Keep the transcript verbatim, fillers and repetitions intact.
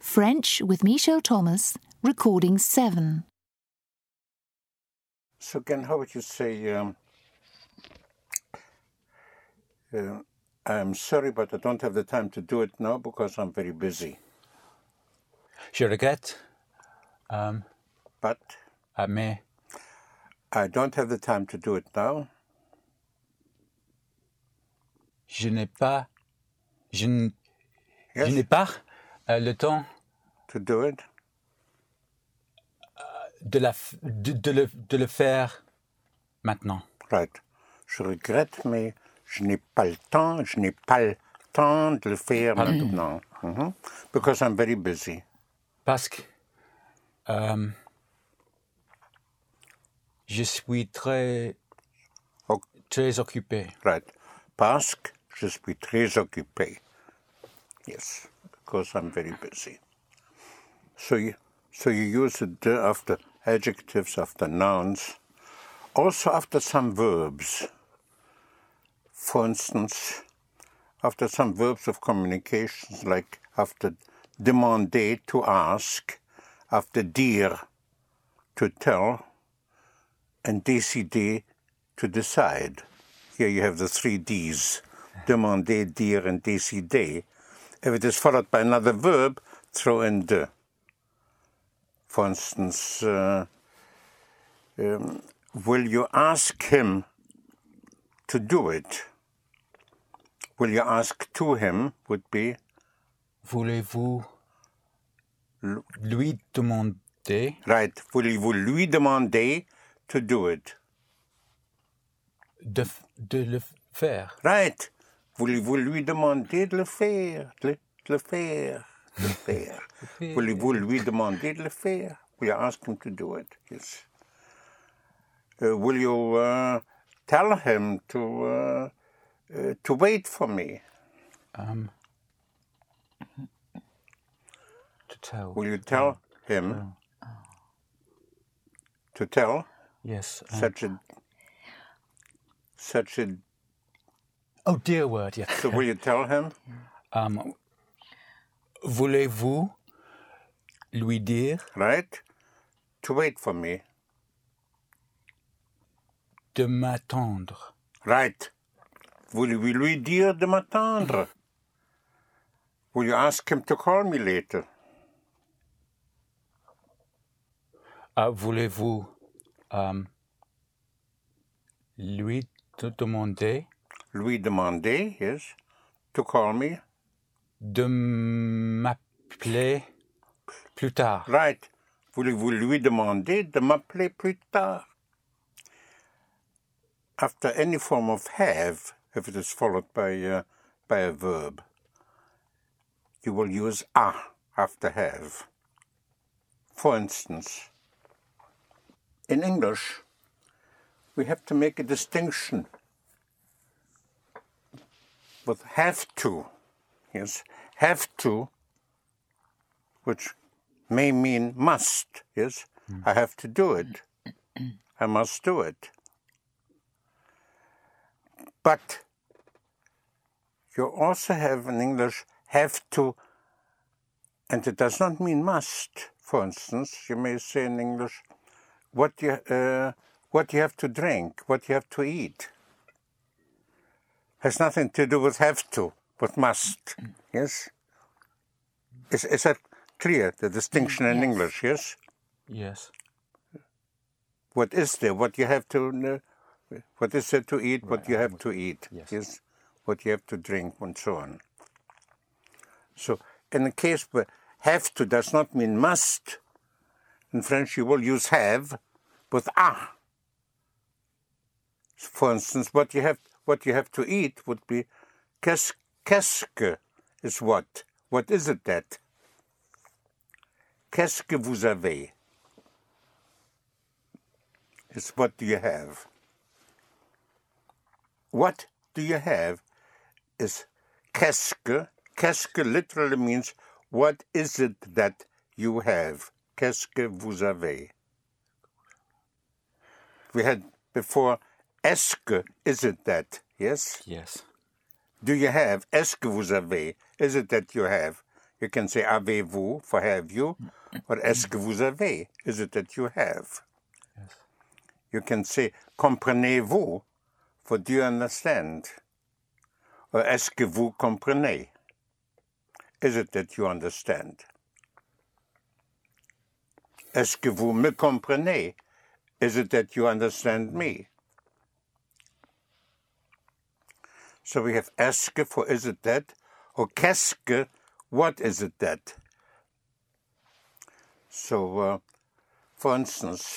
French with Michel Thomas, recording seven. So again, how would you say, um, uh, I'm sorry, but I don't have the time to do it now because I'm very busy. Je regrette, um, But uh, mais I don't have the time to do it now. je n'ai pas, je, n- Yes, je n'ai pas euh, le temps to do it. de, la, f- de, de, le, de le faire maintenant. Right. Je regrette, mais je n'ai pas le temps, je n'ai pas le temps de le faire Pas le temps. maintenant. Mhm. Because I'm very busy. Parce que euh, je suis très, Oh, très occupé. right. Parce que je suis très occupé. Yes, because I'm very busy. So you, so you use the de after adjectives, after nouns, also after some verbs. For instance, after some verbs of communications, like after demander, to ask, after dire, to tell, and décider, to decide. Here you have the three Ds, demander, dire, and décider. If it is followed by another verb, throw in de. For instance, uh, um, will you ask him to do it? Will you ask to him would be Voulez-vous lui demander right. Voulez-vous lui demander to do it? de, f- de le faire? Right. Voulez-vous lui demander de le faire? De le, de le faire. De le faire. Voulez-vous lui demander de le faire? Will you ask him to do it? Yes. Uh, will you uh, tell him to uh, uh, to wait for me? Um, to tell. Will you tell him to tell Yes. uh, such a such a? oh, dear word, yes. So will you tell him? Um, voulez-vous lui dire Right? To wait for me. de m'attendre? Right. Voulez-vous lui dire de m'attendre? Will you ask him to call me later? Ah, voulez-vous um, lui de- demander Lui demander, yes, to call me. de m'appeler plus tard? Right. Voulez-vous lui demander de m'appeler plus tard? After any form of have, if it is followed by, uh, by a verb, you will use a after have. For instance, in English, we have to make a distinction with have to. Yes, have to, which may mean must. Yes, I have to do it. I must do it. But you also have in English have to, and it does not mean must. For instance, you may say in English, what you, uh, what you have to drink, what you have to eat. Has nothing to do with have to, with must. Yes? Is, is that clear, the distinction in Yes. English, yes? Yes. What is there, what you have to, uh, what is there to eat, what Right, you I have would- to eat, yes. what you have to drink, and so on. So, in a case where have to does not mean must, in French you will use have with a. For instance, what you have, what you have to eat would be qu'est-ce, qu'est-ce que is what? What is it that? Qu'est-ce que vous avez? It's what do you have? What do you have is qu'est-ce que. Qu'est-ce que literally means what is it that you have? Qu'est-ce que vous avez? We had before est-ce que, is it that? Yes? Yes. Do you have? Est-ce que vous avez? Is it that you have? You can say avez-vous for have you, or est-ce que vous avez? Is it that you have? Yes. You can say comprenez-vous for do you understand? Or est-ce que vous comprenez? Is it that you understand? Est-ce que vous me comprenez? Is it that you understand me? So we have est-ce que for is it that, or qu'est-ce que, what is it that? So, uh, for instance,